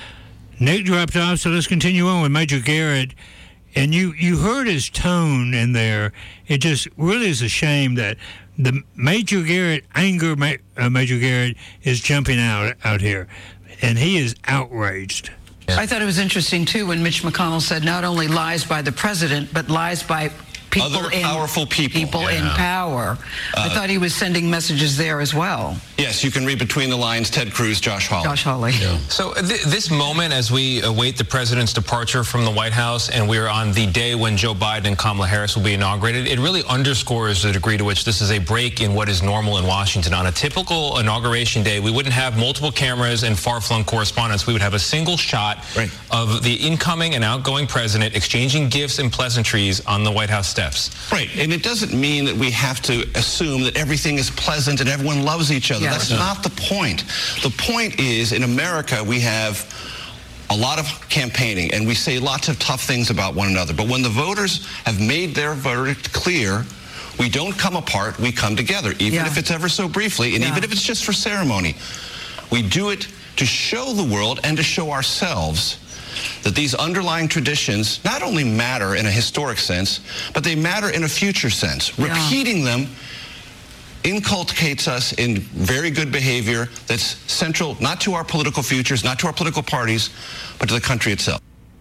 Nick dropped off, so let's continue on with Major Garrett. And you, you heard his tone in there. It just really is a shame that the Major Garrett, anger uh, Major Garrett is jumping out out here. And he is outraged. Yeah. I thought it was interesting, too, when Mitch McConnell said not only lies by the president, but lies by people other in, powerful people, people yeah. in power. Uh, I thought he was sending messages there as well. Yes, you can read between the lines, Ted Cruz, Josh Hawley. Josh Hawley. Yeah. So th- this moment, as we await the president's departure from the White House, and we're on the day when Joe Biden and Kamala Harris will be inaugurated, it really underscores the degree to which this is a break in what is normal in Washington. On a typical inauguration day, we wouldn't have multiple cameras and far-flung correspondence. We would have a single shot right. of the incoming and outgoing president exchanging gifts and pleasantries on the White House steps. steps. Right, and it doesn't mean that we have to assume that everything is pleasant and everyone loves each other. Yeah. That's No. not the point. The point is, in America, we have a lot of campaigning, and we say lots of tough things about one another. But when the voters have made their verdict clear, we don't come apart, we come together, even Yeah. if it's ever so briefly, and Yeah. even if it's just for ceremony. We do it to show the world and to show ourselves that these underlying traditions not only matter in a historic sense, but they matter in a future sense. Yeah. Repeating them inculcates us in very good behavior that's central not to our political futures, not to our political parties, but to the country itself.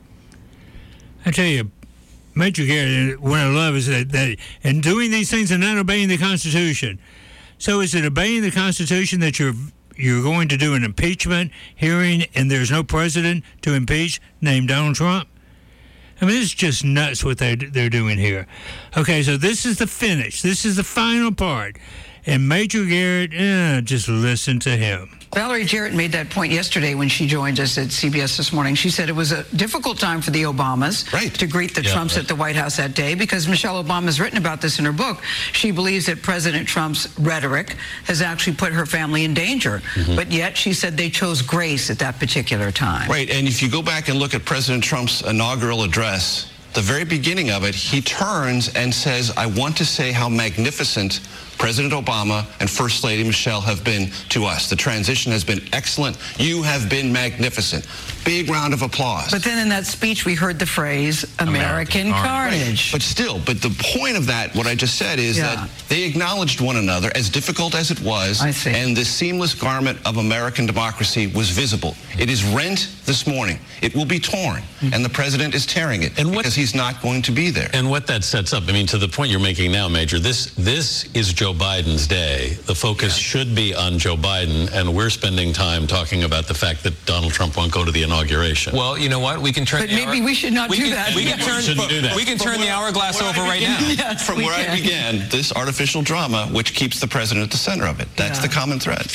I tell you, Major Garrett, what I love is that, that in doing these things and not obeying the Constitution. So is it obeying the Constitution that you're you're going to do an impeachment hearing and there's no president to impeach named Donald Trump? I mean, this is just nuts what they, they're doing here. Okay, so this is the finish. This is the final part. And Major Garrett, eh, just listen to him. Valerie Jarrett made that point yesterday when she joined us at C B S This Morning. She said it was a difficult time for the Obamas right. to greet the Yeah, Trumps right. at the White House that day because Michelle Obama has written about this in her book. She believes that President Trump's rhetoric has actually put her family in danger. Mm-hmm. But yet she said they chose grace at that particular time. Right, and if you go back and look at President Trump's inaugural address, the very beginning of it, he turns and says, I want to say how magnificent President Obama and First Lady Michelle have been to us. The transition has been excellent. You have been magnificent. Big round of applause. But then in that speech, we heard the phrase American, American carnage. Right. But still, but the point of that, what I just said, is Yeah. that they acknowledged one another, as difficult as it was, I see. and the seamless garment of American democracy was visible. It is rent this morning. It will be torn, and the president is tearing it And what- because he's not going to be there. And what that sets up, I mean, to the point you're making now, Major, this this is Joe Biden's day. The focus should be on Joe Biden, and we're spending time talking about the fact that Donald Trump won't go to the inauguration. Well, you know what? We can turn. But the maybe hour- we should not we do can, that. We can We turn. shouldn't do that. We can From turn the where- hourglass where I over right began- now. Yes, From we where I can. began, this artificial drama, which keeps the president at the center of it. That's Yeah. the common thread.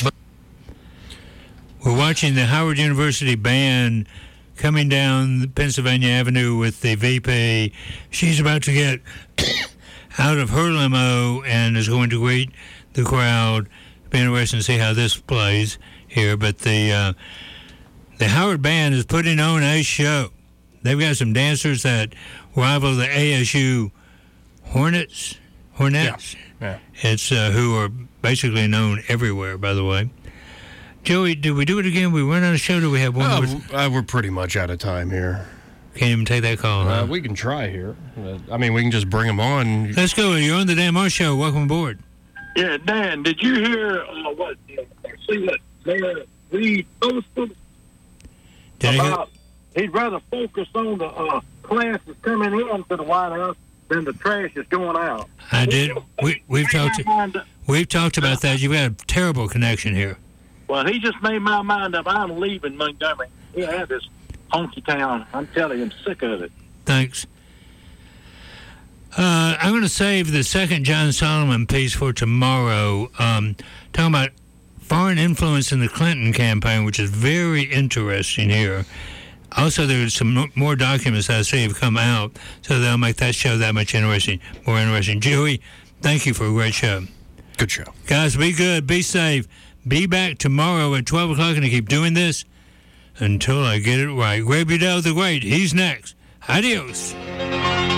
We're watching the Howard University band coming down Pennsylvania Avenue with the V P. She's about to get out of her limo and is going to greet the crowd. It'll be interesting to see how this plays here. But the uh, the Howard band is putting on a show. They've got some dancers that rival the A S U Hornets. Hornets. Yeah. It's uh, who are basically known everywhere, by the way. Joey, did we do it again? We run out of show. Do we have one Uh, more? uh, we're pretty much out of time here. Can't even take that call, huh? Uh, we can try here. Uh, I mean, we can just bring them on. Let's go. You're on the Dan Moore Show. Welcome aboard. Yeah, Dan, did you hear uh, what? Uh, see what Mayor Reed posted Did I hear- about? He'd rather focus on the uh, classes coming in to the White House than the trash is going out. I did. We, we've talked. We've talked about that. You've got a terrible connection here. Well, he just made my mind up. I'm leaving Montgomery. He had this honky town. I'm telling you, I'm sick of it. Thanks. Uh, I'm going to save the second John Solomon piece for tomorrow. Um, talking about foreign influence in the Clinton campaign, which is very interesting here. Also, there's some mo- more documents that I see have come out, so that'll make that show that much interesting, more interesting. Joey, thank you for a great show. Good show. Guys, be good, be safe. Be back tomorrow at twelve o'clock, and I keep doing this until I get it right. Greg Budell the Great, he's next. Adios.